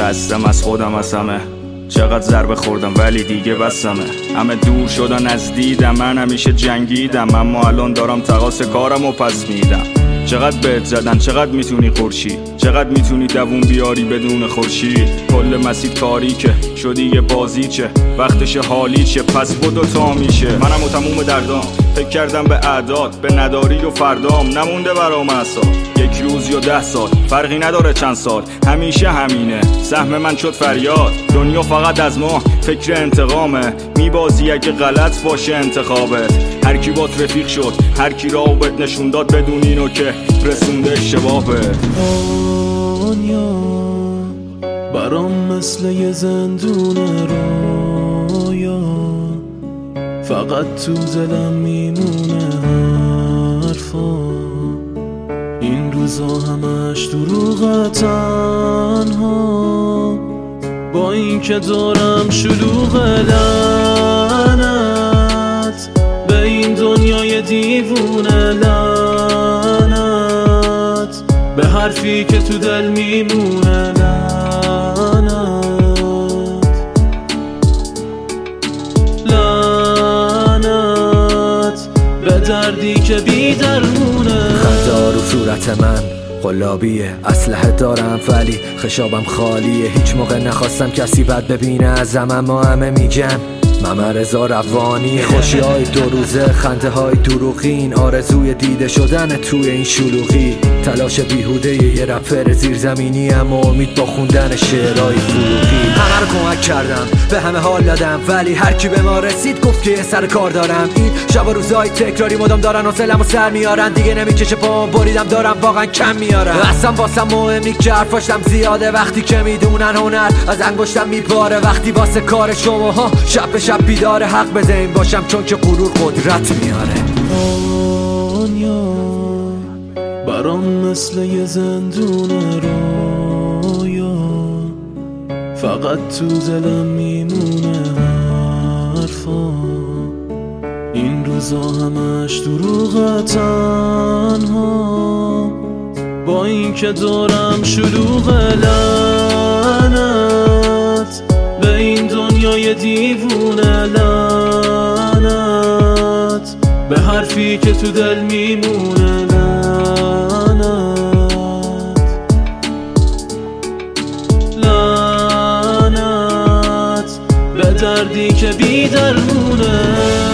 خستم از خودم از همه، چقدر ضربه خوردم ولی دیگه بسمه. همه دور شدن از دیدم، من همیشه جنگیدم، اما الان دارم تقاص کارم و پس میدم. چقدر بهت زدن، چقدر میتونی خورشید، چقدر میتونی دووم بیاری بدون خورشید. کل مسیر تاریکه، شدی یه بازیچه، وقتش حالی چه، پس بدو تا میشه. منم و تموم دردام، فکر کردم به اعداد، به نداری و فردام، نمونده برام احساس. یک روز یا 10 سال، فرقی نداره چند سال، همیشه همینه، سهم من شد فریاد. دنیا فقط از ما فکر انتقامه، میبازی اگه غلط باشه انتخابت. هر کی بات رفیق شد، هر کی راو بهت نشون داد، بدون اینو که رسونده اشتباهه. دنیا برام مثل یه زندون رویا، فقط تو دلم میمونه حرفا. این روزا همش دروغ تنها، با این که دارم شلوغ لعنت به این دنیای دیوونه، لعنت به حرفی که تو دل میمونه، لعنت به دردی که بی درمونه. خنده رو صورت من قلابیه، اسلحه دارم ولی خشابم خالیه. هیچ موقع نخواستم کسی بد ببینه ازم، اما همه میگن ممرزا روانی. خوشی های 2 روزه، خنده های دروغین، آرزوی دیده شدن توی این شلوغی. تلاش بیهوده یه رپر زیرزمینی، اما امید با خوندن شعرهای فروغی. همه رو کمک کردم، به همه حال دادم، ولی هر کی به ما رسید گفت که یه سر کار دارم. این شب و روزهای تکراری مدام دارن حوصله‌مو سر میارن، دیگه نمیکشه پام بریدم، دارم واقعا کم میارم. اصلا واسم مهم نی که حرفاشم زیاده، وقتی که میدونن هنر از انگشتم میپاره. وقتی واسه کار شماها شب به شب بیداره، حق بده این باشم چون که غرور قدرت میاره. دنیا برام مثل یه زندون رویا، فقط تو دلم میمونه حرفا. این روزا همش دروغ تنها، با این که دارم شلوغ لعنت به این دنیای دیوونه، لعنت به حرفی که تو دل میمونه، لعنت به دردی که بی درمونه.